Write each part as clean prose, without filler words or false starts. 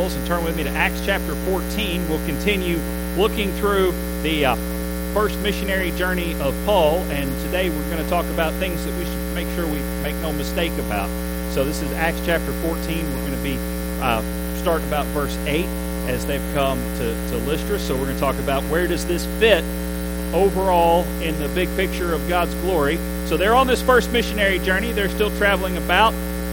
And turn with me to Acts chapter 14. We'll continue looking through the first missionary journey of Paul, and today we're going to talk about things that we should make sure we make no mistake about. So this is Acts chapter 14. We're going to be starting about verse 8 as they've come to Lystra. So we're going to talk about where does this fit overall in the big picture of God's glory. So they're on this first missionary journey. They're still traveling about.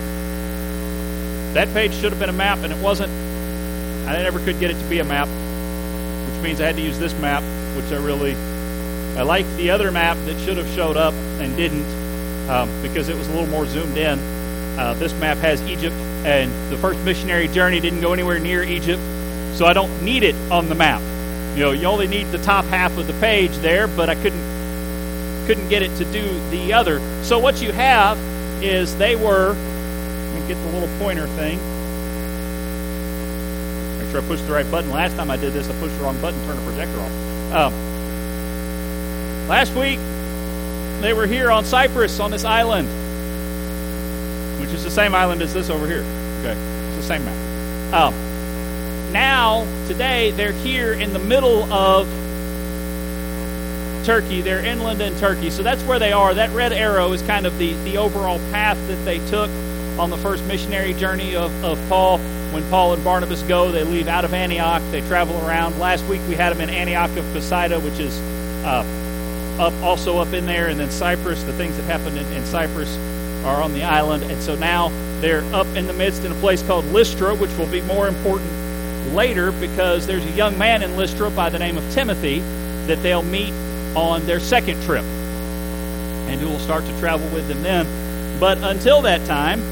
That page should have been a map, and it wasn't. I never could get it to be a map, which means I had to use this map, which I like the other map that should have showed up and didn't, because it was a little more zoomed in. This map has Egypt, and the first missionary journey didn't go anywhere near Egypt, so I don't need it on the map. You only need the top half of the page there, but I couldn't get it to do the other. So what you have is they were, let me get the little pointer thing. Make sure I pushed the right button. Last time I did this, I pushed the wrong button, turned the projector off. Last week, they were here on Cyprus, on this island, which is the same island as this over here. Okay, it's the same map. Now, today, they're here in the middle of Turkey. They're inland in Turkey, so that's where they are. That red arrow is kind of the overall path that they took on the first missionary journey of Paul. When Paul and Barnabas go, they leave out of Antioch. They travel around. Last week, we had them in Antioch of Pisidia, which is also up in there, and then Cyprus. The things that happened in Cyprus are on the island, and so now they're up in the midst in a place called Lystra, which will be more important later because there's a young man in Lystra by the name of Timothy that they'll meet on their second trip, and who will start to travel with them then. But until that time,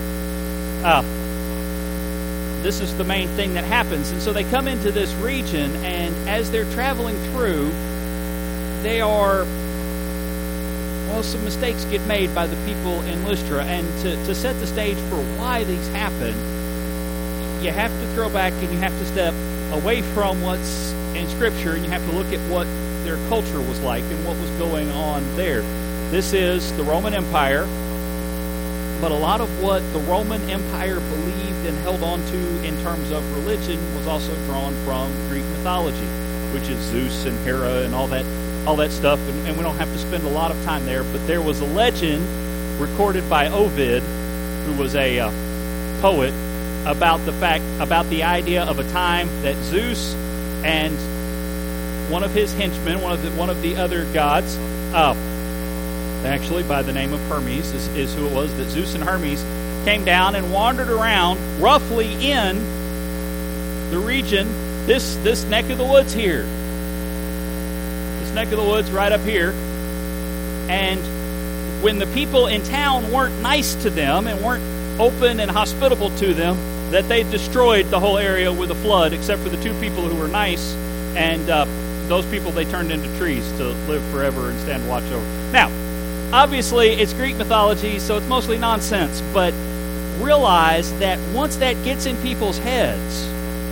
this is the main thing that happens. And so they come into this region, and as they're traveling through, they are, some mistakes get made by the people in Lystra. And to set the stage for why these happen, you have to throw back and you have to step away from what's in Scripture, and you have to look at what their culture was like and what was going on there. This is the Roman Empire, but a lot of what the Roman Empire believed and held on to in terms of religion was also drawn from Greek mythology, which is Zeus and Hera and all that stuff, and we don't have to spend a lot of time there, but there was a legend recorded by Ovid, who was a poet, about the idea of a time that Zeus and one of his henchmen, one of the other gods, actually by the name of Hermes is who it was, that Zeus and Hermes came down and wandered around roughly in the region, this neck of the woods here. This neck of the woods right up here. And when the people in town weren't nice to them and weren't open and hospitable to them, that they destroyed the whole area with a flood, except for the two people who were nice, and those people they turned into trees to live forever and stand watch over. Now, obviously, it's Greek mythology, so it's mostly nonsense, but realize that once that gets in people's heads,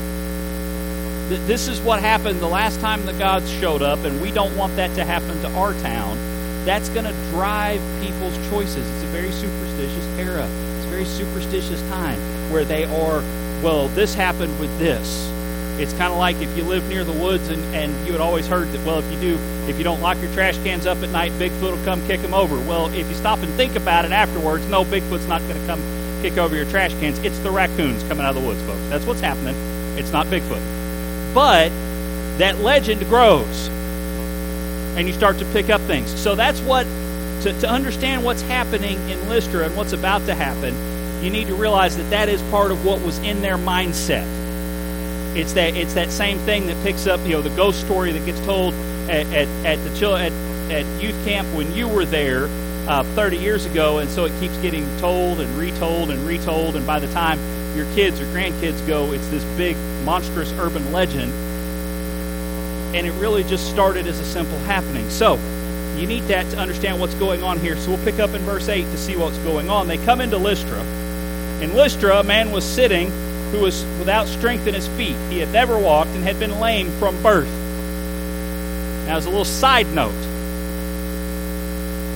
this is what happened the last time the gods showed up, and we don't want that to happen to our town. That's going to drive people's choices. It's a very superstitious era. It's a very superstitious time where they are, this happened with this. It's kind of like if you live near the woods and you had always heard that, if you don't lock your trash cans up at night, Bigfoot will come kick them over. Well, if you stop and think about it afterwards, no, Bigfoot's not going to come kick over your trash cans. It's the raccoons coming out of the woods, folks. That's what's happening. It's not Bigfoot. But that legend grows, and you start to pick up things. So that's what, to understand what's happening in Lystra and what's about to happen, you need to realize that is part of what was in their mindset. It's that same thing that picks up, the ghost story that gets told at youth camp when you were there 30 years ago, and so it keeps getting told and retold and retold, and by the time your kids or grandkids go, it's this big, monstrous urban legend, and it really just started as a simple happening. So, you need that to understand what's going on here. So we'll pick up in verse 8 to see what's going on. They come into Lystra. In Lystra, a man was sitting who was without strength in his feet. He had never walked and had been lame from birth. Now, as a little side note,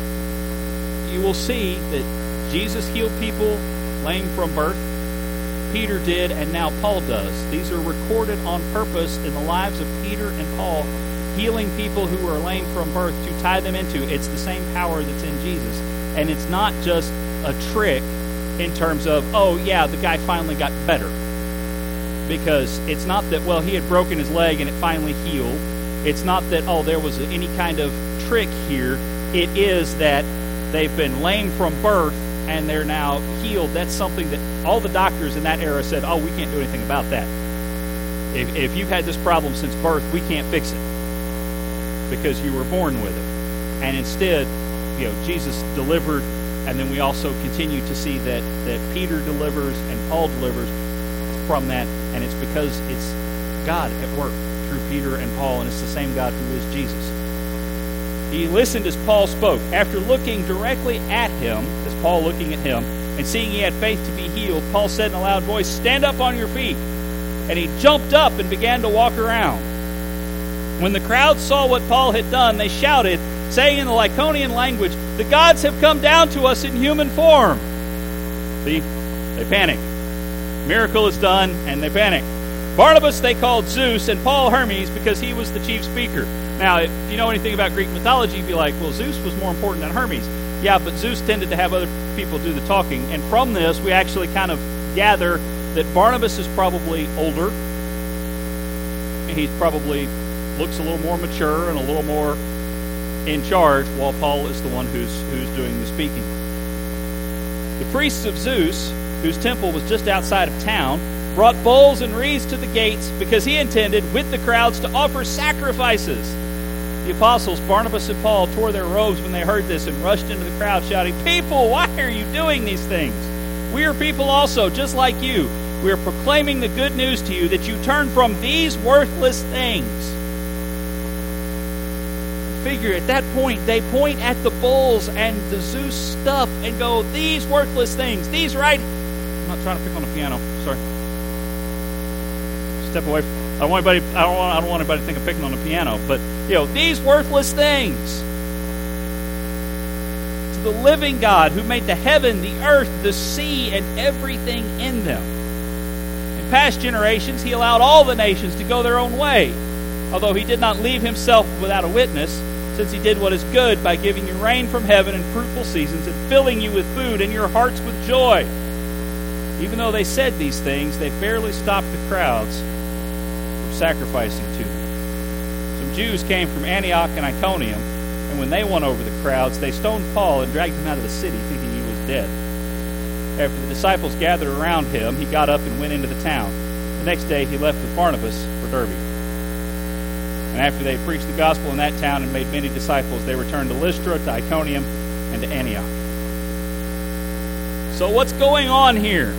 you will see that Jesus healed people lame from birth. Peter did and now Paul does. These are recorded on purpose in the lives of Peter and Paul, healing people who are lame from birth to tie them into. It's the same power that's in Jesus. And it's not just a trick in terms of, oh yeah, the guy finally got better. Because it's not that, well, he had broken his leg and it finally healed. It's not that, oh, there was any kind of trick here. It is that they've been lame from birth and they're now healed. That's something that all the doctors in that era said, oh, we can't do anything about that. If you've had this problem since birth, we can't fix it because you were born with it. And instead, Jesus delivered, and then we also continue to see that Peter delivers and Paul delivers from that, and it's because it's God at work through Peter and Paul, and it's the same God who is Jesus. He listened as Paul spoke. After looking directly at him, as Paul looking at him, and seeing he had faith to be healed, Paul said in a loud voice, "Stand up on your feet." And he jumped up and began to walk around. When the crowd saw what Paul had done, they shouted, saying in the Lycaonian language, "The gods have come down to us in human form." See? They panic. Miracle is done, and they panic. Barnabas they called Zeus, and Paul Hermes, because he was the chief speaker. Now, if you know anything about Greek mythology, you'd be like, well, Zeus was more important than Hermes. Yeah, but Zeus tended to have other people do the talking. And from this, we actually kind of gather that Barnabas is probably older. He probably looks a little more mature and a little more in charge, while Paul is the one who's doing the speaking. The priests of Zeus, whose temple was just outside of town, brought bowls and wreaths to the gates because he intended, with the crowds, to offer sacrifices. The apostles, Barnabas and Paul, tore their robes when they heard this and rushed into the crowd shouting, "People, why are you doing these things? We are people also, just like you. We are proclaiming the good news to you that you turn from these worthless things." Figure at that point, they point at the bulls and the Zeus stuff and go, "These worthless things, these right..." I'm not trying to pick on the piano, sorry. Step away. I don't want anybody to think of picking on the piano, but these worthless things. To the living God who made the heaven, the earth, the sea, and everything in them. In past generations, he allowed all the nations to go their own way, although he did not leave himself without a witness, since he did what is good by giving you rain from heaven and fruitful seasons and filling you with food and your hearts with joy. Even though they said these things, they barely stopped the crowds from sacrificing to them. Some Jews came from Antioch and Iconium, and when they won over the crowds, they stoned Paul and dragged him out of the city, thinking he was dead. After the disciples gathered around him, he got up and went into the town. The next day, he left with Barnabas for Derbe. And after they had preached the gospel in that town and made many disciples, they returned to Lystra, to Iconium, and to Antioch. So what's going on here?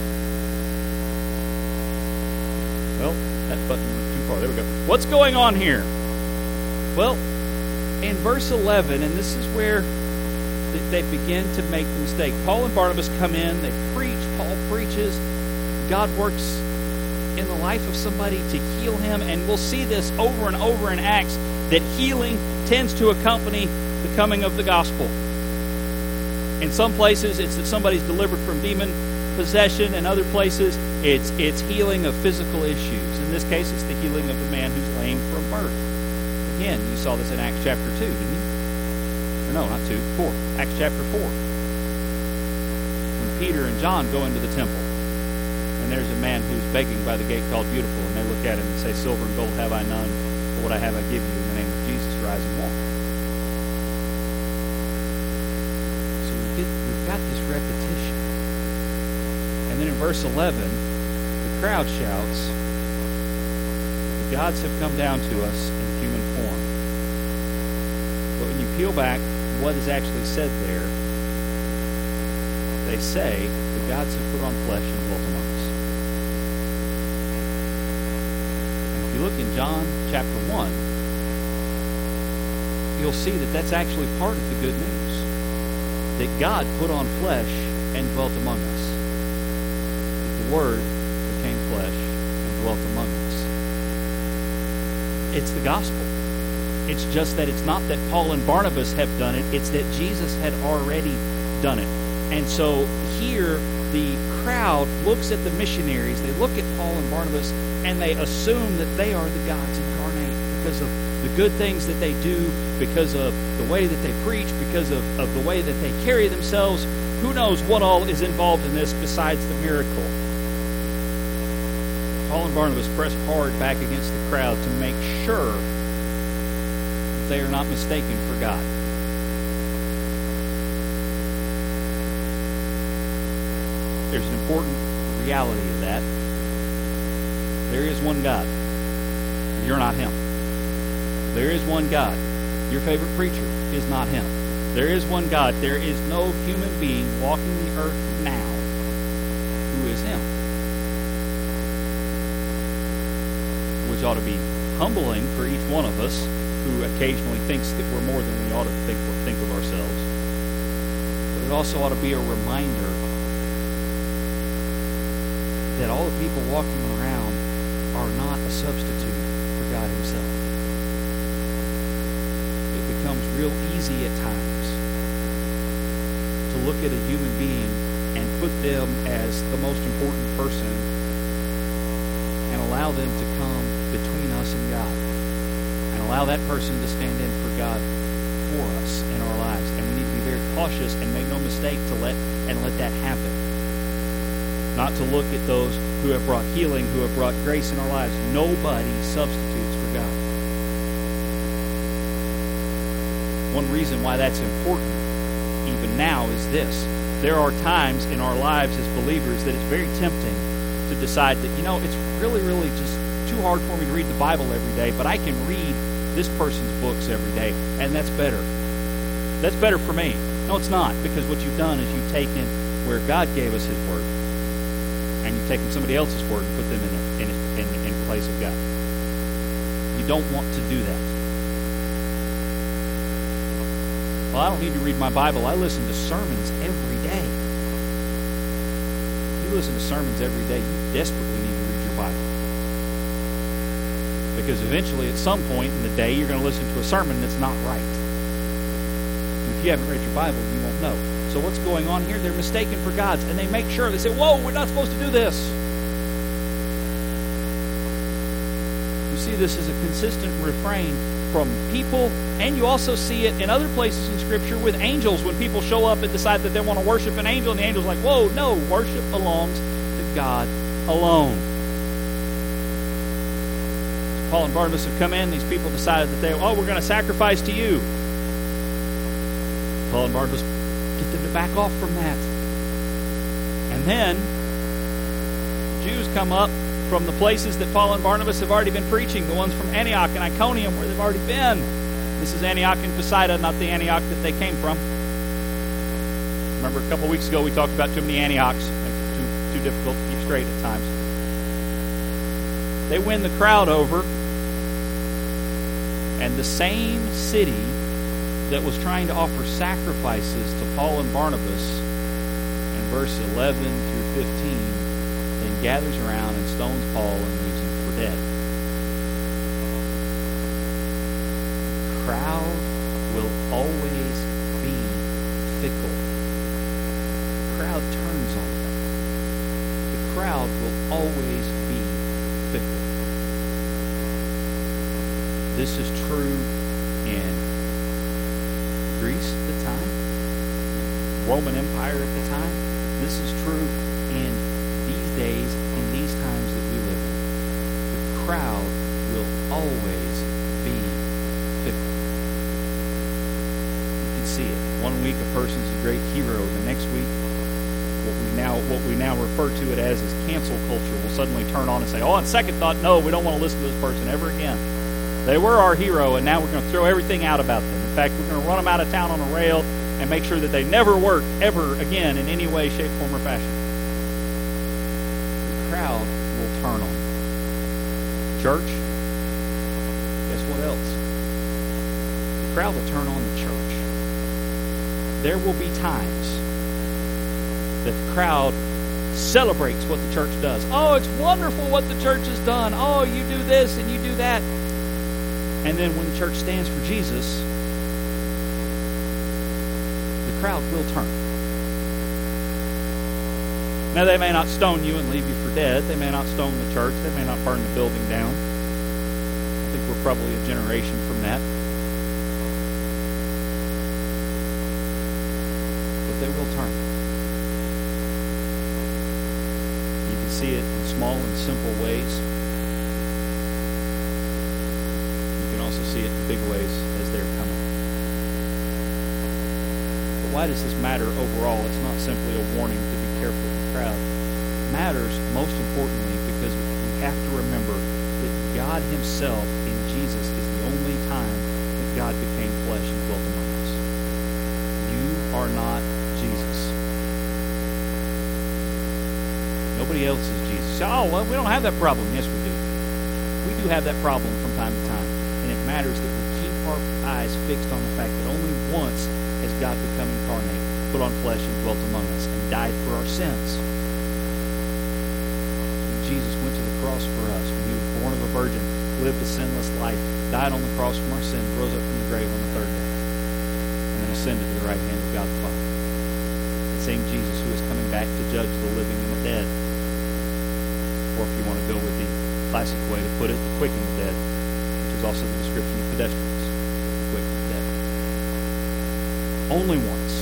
Well, that button went too far. There we go. What's going on here? Well, in verse 11, and this is where they begin to make the mistake. Paul and Barnabas come in, they preach, Paul preaches, God works in the life of somebody to heal him, and we'll see this over and over in Acts, that healing tends to accompany the coming of the gospel. In some places, it's that somebody's delivered from demon possession. In other places, it's healing of physical issues. In this case, it's the healing of the man who's lame from birth. Again, you saw this in Acts chapter 2, didn't you? Or no, not 2, 4. Acts chapter 4. When Peter and John go into the temple, and there's a man who's begging by the gate called Beautiful, and they look at him and say, "Silver and gold have I none, but what I have I give you. In the name of Jesus, rise and walk." So we've got this repetition. And then in verse 11, the crowd shouts, "The gods have come down to us in human form." But when you peel back what is actually said there, they say, "The gods have put on flesh and dwelt among us." If you look in John chapter 1, you'll see that that's actually part of the good news. That God put on flesh and dwelt among us. That the Word became flesh and dwelt among us. It's the gospel. It's just that it's not that Paul and Barnabas have done it. It's that Jesus had already done it. And so here, the crowd looks at the missionaries, they look at Paul and Barnabas, and they assume that they are the gods incarnate because of the good things that they do, because of the way that they preach, because of the way that they carry themselves. Who knows what all is involved in this besides the miracle? Paul and Barnabas press hard back against the crowd to make sure they are not mistaken for God. There's an important reality of that. There is one God. You're not Him. There is one God. Your favorite preacher is not Him. There is one God. There is no human being walking the earth now who is Him. Which ought to be humbling for each one of us who occasionally thinks that we're more than we ought to think of ourselves. But it also ought to be a reminder that all the people walking around are not a substitute for God Himself. It becomes real easy at times to look at a human being and put them as the most important person and allow them to come between us and God, and allow that person to stand in for God for us in our lives. And we need to be very cautious and make no mistake to let that happen. Not to look at those who have brought healing, who have brought grace in our lives. Nobody substitutes for God. One reason why that's important even now is this. There are times in our lives as believers that it's very tempting to decide that, it's really, really just too hard for me to read the Bible every day, but I can read this person's books every day, and that's better. That's better for me. No, it's not, because what you've done is you've taken where God gave us His Word, and you've taken somebody else's Word and put them in place of God. You don't want to do that. Well, I don't need to read my Bible. I listen to sermons every day. If you listen to sermons every day, you desperately need to read your Bible. Because eventually, at some point in the day, you're going to listen to a sermon that's not right. And if you haven't read your Bible, you won't know. So what's going on here? They're mistaken for gods, and they make sure. They say, whoa, we're not supposed to do this. You see this as a consistent refrain from people, and you also see it in other places in Scripture with angels when people show up and decide that they want to worship an angel, and the angel's like, whoa, no, worship belongs to God alone. Paul and Barnabas have come in. These people decided that we're going to sacrifice to you. Paul and Barnabas get them to back off from that. And then Jews come up from the places that Paul and Barnabas have already been preaching, the ones from Antioch and Iconium where they've already been. This is Antioch and Pisidia, not the Antioch that they came from. Remember a couple weeks ago we talked about too many Antiochs. Makes it too difficult to keep straight at times. They win the crowd over. And the same city that was trying to offer sacrifices to Paul and Barnabas in verse 11 through 15 then gathers around and stones Paul and leaves him for dead. The crowd will always be fickle. The crowd turns on them. The crowd will always be fickle. This is true in Greece at the time, Roman Empire at the time. This is true in these days, in these times that we live in. The crowd will always be fickle. You can see it. One week a person's a great hero. The next week, what we now refer to it as cancel culture will suddenly turn on and say, on second thought, no, we don't want to listen to this person ever again. They were our hero, and now we're going to throw everything out about them. In fact, we're going to run them out of town on a rail and make sure that they never work ever again in any way, shape, form, or fashion. The crowd will turn on them. Church, guess what else? The crowd will turn on the church. There will be times that the crowd celebrates what the church does. Oh, it's wonderful what the church has done. Oh, you do this and you do that. And then when the church stands for Jesus, the crowd will turn. Now, they may not stone you and leave you for dead. They may not stone the church. They may not burn the building down. I think we're probably a generation from that. But they will turn. You can see it in small and simple ways. You can also see it in big ways as they're coming. But why does this matter overall? It's not simply a warning to be careful of the crowd. It matters most importantly because we have to remember that God himself in Jesus is the only time that God became flesh and dwelt among us. You are not Jesus. Nobody else is Jesus. Oh, well, we don't have that problem. Yes, we do. We do have that problem from time to time. And it matters that we keep our eyes fixed on the fact that only once has God become incarnate, put on flesh and dwelt among us, and died for our sins. Jesus went to the cross for us. When he was born of a virgin, lived a sinless life, died on the cross from our sins, rose up from the grave on the third day, and then ascended to the right hand of God the Father. The same Jesus who is coming back to judge the living and the dead. Or if you want to go with the classic way to put it, the quick and the dead, which is also the description of pedestrians, the quick and the dead. Only once.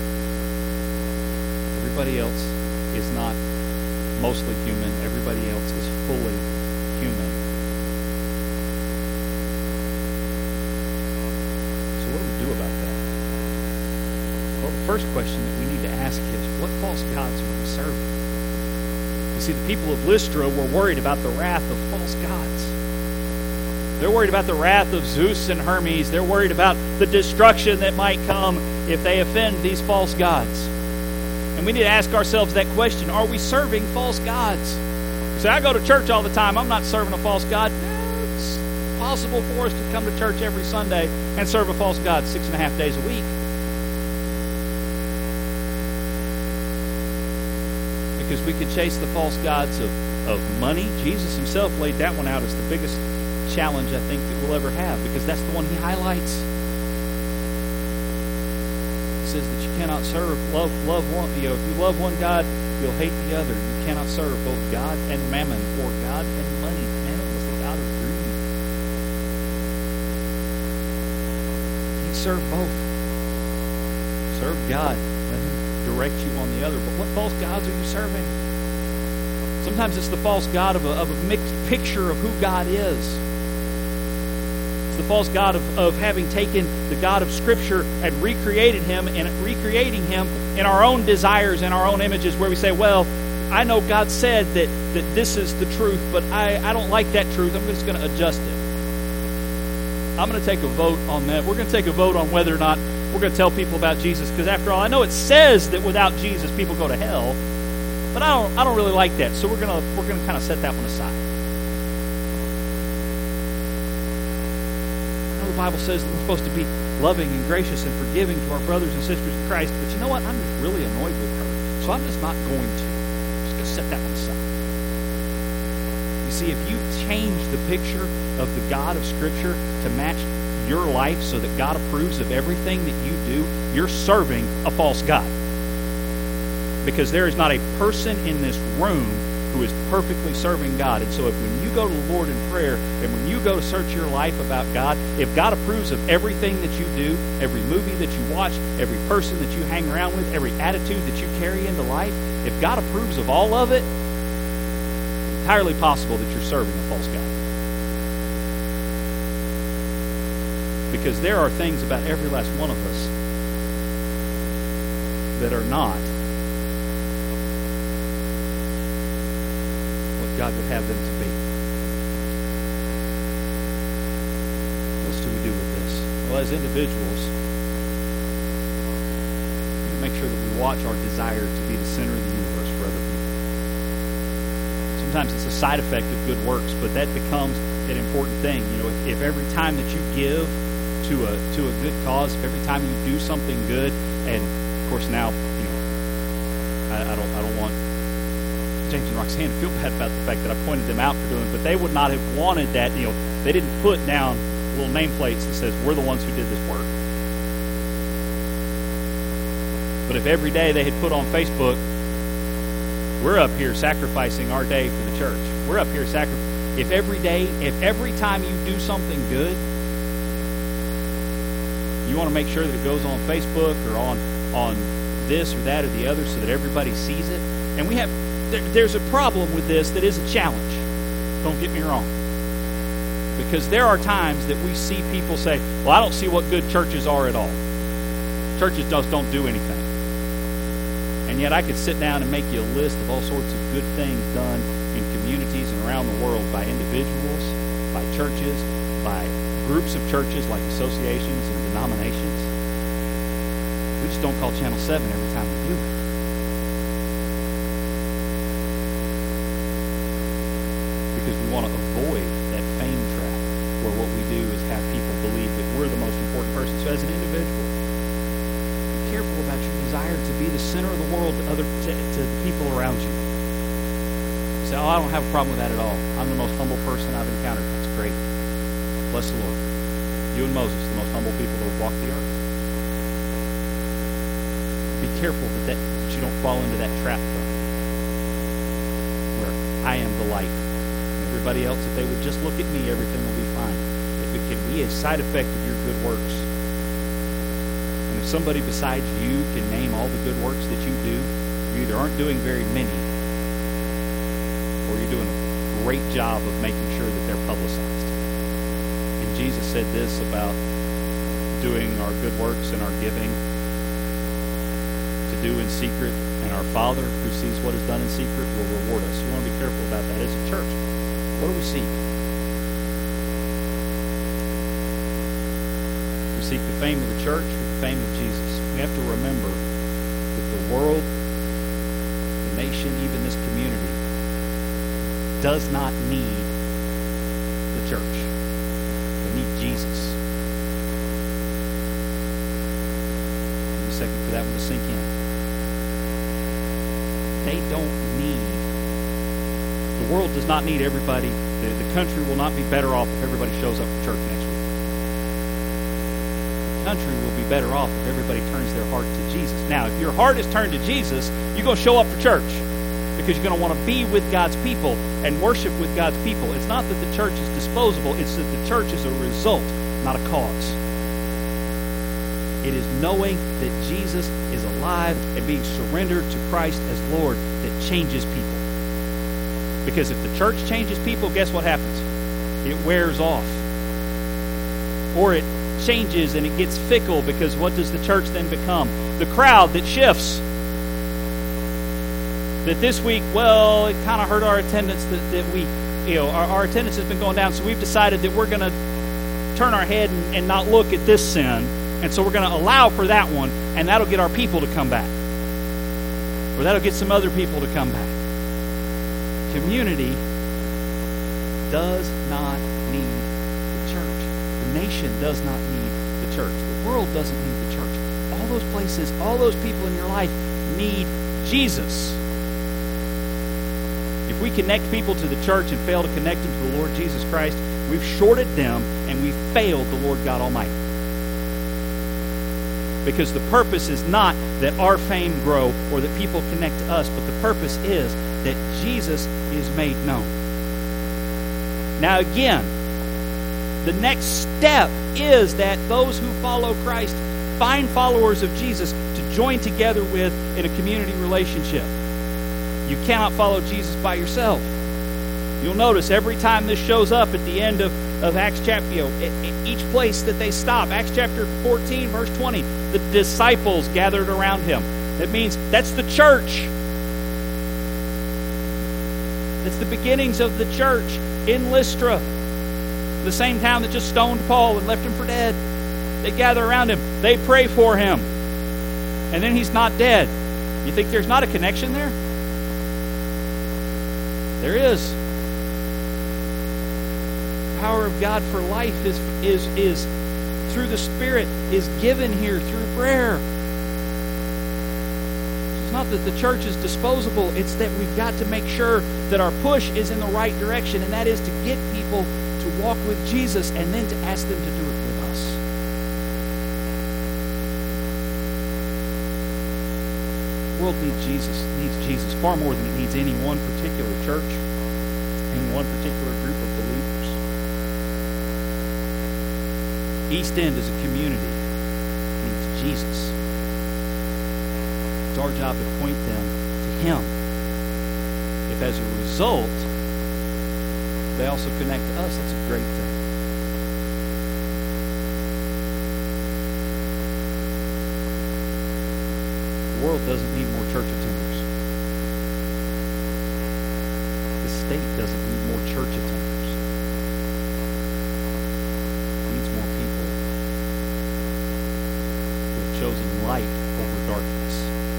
Everybody else is not mostly human. Everybody else is fully human. So what do we do about that? Well, the first question that we need to ask is, what false gods are we serving? You see, the people of Lystra were worried about the wrath of false gods. They're worried about the wrath of Zeus and Hermes. They're worried about the destruction that might come if they offend these false gods. And we need to ask ourselves that question. Are we serving false gods? You say, I go to church all the time. I'm not serving a false god. No, it's possible for us to come to church every Sunday and serve a false god 6.5 days a week. Because we could chase the false gods of money. Jesus himself laid that one out as the biggest challenge I think that we'll ever have, because that's the one he highlights. He says that you cannot serve, love one. If you love one God, you'll hate the other. You cannot serve both God and mammon, or God and money. Mammon was the god of greed. You serve both. Serve God. Let him direct you on the other. But what false gods are you serving? Sometimes it's the false god of a mixed picture of who God is. It's the false god of having taken the God of Scripture and recreated him, and recreating him in our own desires and our own images, where we say, well, I know God said that this is the truth, but I don't like that truth. I'm just going to adjust it. I'm going to take a vote on that. We're going to take a vote on whether or not we're going to tell people about Jesus, because after all, I know it says that without Jesus people go to hell, but I don't really like that. So we're going to kind of set that one aside. I know the Bible says that we're supposed to be loving and gracious and forgiving to our brothers and sisters in Christ, but you know what? I'm just really annoyed with her, so I'm just not going to. I'm just going to set that one aside. You see, if you change the picture of the God of Scripture to match your life so that God approves of everything that you do, you're serving a false god. Because there is not a person in this room who is perfectly serving God. And so when you go to the Lord in prayer, and when you go to search your life about God, if God approves of everything that you do, every movie that you watch, every person that you hang around with, every attitude that you carry into life, if God approves of all of it, it's entirely possible that you're serving a false god. Because there are things about every last one of us that are not what God would have them to be. What else do we do with this? Well, as individuals, we need to make sure that we watch our desire to be the center of the universe for other people. Sometimes it's a side effect of good works, but that becomes an important thing. You know, if every time that you give to a good cause, if every time you do something good, and of course now, you know, I don't want James and Roxanne to feel bad about the fact that I pointed them out for doing it, but they would not have wanted that. You know, they didn't put down little nameplates that says we're the ones who did this work. But if every day they had put on Facebook, We're up here sacrificing our day for the church. We're up here if every time you do something good, you want to make sure that it goes on Facebook or on this or that or the other so that everybody sees it. And there's a problem with this that is a challenge. Don't get me wrong. Because there are times that we see people say, well, I don't see what good churches are at all. Churches just don't do anything. And yet I could sit down and make you a list of all sorts of good things done in communities and around the world by individuals, by churches, by groups of churches like associations and denominations. We just don't call Channel 7 every time we do it. Because we want to avoid that fame trap where what we do is have people believe that we're the most important person. So as an individual, be careful about your desire to be the center of the world to the people around you. You say, I don't have a problem with that at all. I'm the most humble person I've encountered. That's great. Bless the Lord. You and Moses, the most humble people that have walked the earth. Be careful that you don't fall into that trap, though, where I am the light. Everybody else, if they would just look at me, everything will be fine. If it can be a side effect of your good works, and if somebody besides you can name all the good works that you do, you either aren't doing very many, or you're doing a great job of making sure that they're publicized. And Jesus said this about doing our good works and our giving to do in secret, and our Father who sees what is done in secret will reward us. We want to be careful about that as a church. What do we seek? We seek the fame of the church or the fame of Jesus. We have to remember that the world, the nation, even this community, does not need the church. They need Jesus. Give me a second for that one to sink in. They don't need. The world does not need everybody. The country will not be better off if everybody shows up for church next week. The country will be better off if everybody turns their heart to Jesus. Now, if your heart is turned to Jesus, you're going to show up for church because you're going to want to be with God's people and worship with God's people. It's not that the church is disposable. It's that the church is a result, not a cause. It is knowing that Jesus is alive and being surrendered to Christ as Lord that changes people. Because if the church changes people, guess what happens? It wears off. Or it changes and it gets fickle, because what does the church then become? The crowd that shifts. That this week, well, it kind of hurt our attendance that we, our attendance has been going down, so we've decided that we're going to turn our head and not look at this sin, and so we're going to allow for that one, and that'll get our people to come back. Or that'll get some other people to come back. Community does not need the church. The nation does not need the church. The world doesn't need the church. All those places, all those people in your life need Jesus. If we connect people to the church and fail to connect them to the Lord Jesus Christ, we've shorted them and we've failed the Lord God Almighty. Because the purpose is not that our fame grow or that people connect to us, but the purpose is that Jesus is made known. Now again, the next step is that those who follow Christ find followers of Jesus to join together with in a community relationship. You cannot follow Jesus by yourself. You'll notice every time this shows up at the end of Acts chapter, each place that they stop, Acts chapter 14, verse 20, the disciples gathered around him. That means that's the church. It's the beginnings of the church in Lystra, the same town that just stoned Paul and left him for dead. They gather around him. They pray for him. And then he's not dead. You think there's not a connection there? There is. The power of God for life is through the Spirit is given here through prayer. It's not that the church is disposable. It's that we've got to make sure that our push is in the right direction, and that is to get people to walk with Jesus and then to ask them to do it with us. world needs Jesus far more than it needs any one particular church, any one particular group of believers. East End as a community needs Jesus. It's our job to point them to Him. If as a result, they also connect to us, that's a great thing. The world doesn't need more church attenders. The state doesn't need more church attenders. It needs more people who have chosen light over darkness.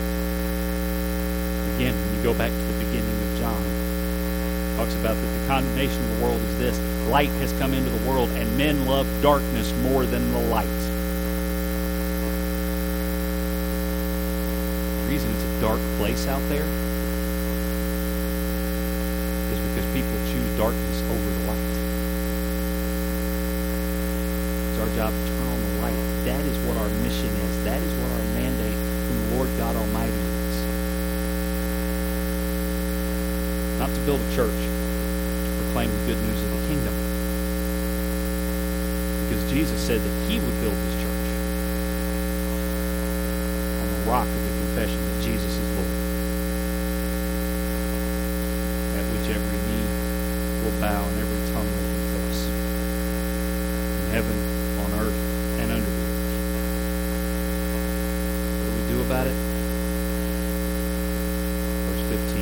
Again, when you go back to the beginning of John, it talks about that the condemnation of the world is this: light has come into the world, and men love darkness more than the light. The reason it's a dark place out there is because people choose darkness over the light. It's our job to turn on the light. That is what our mission is. That is what our mandate from the Lord God Almighty is. Not to build a church, to proclaim the good news of the kingdom. Because Jesus said that He would build His church on the rock of the confession that Jesus is Lord, at which every knee will bow and every tongue will confess, in heaven, on earth, and under the earth. What do we do about it? Verse 15.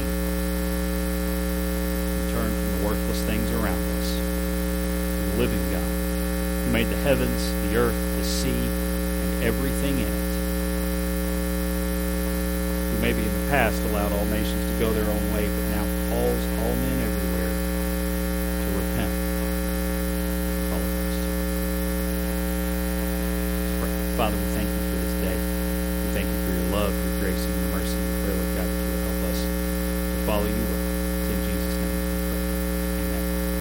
We turn from the worthless things around us to the living God, who made the heavens, the earth, the sea, and everything in it. Maybe in the past allowed all nations to go their own way, but now calls all men everywhere to repent. All of us to. Father, we thank you for this day. We thank you for your love, your grace, and your mercy. We pray, Lord God, that you will help us to follow you.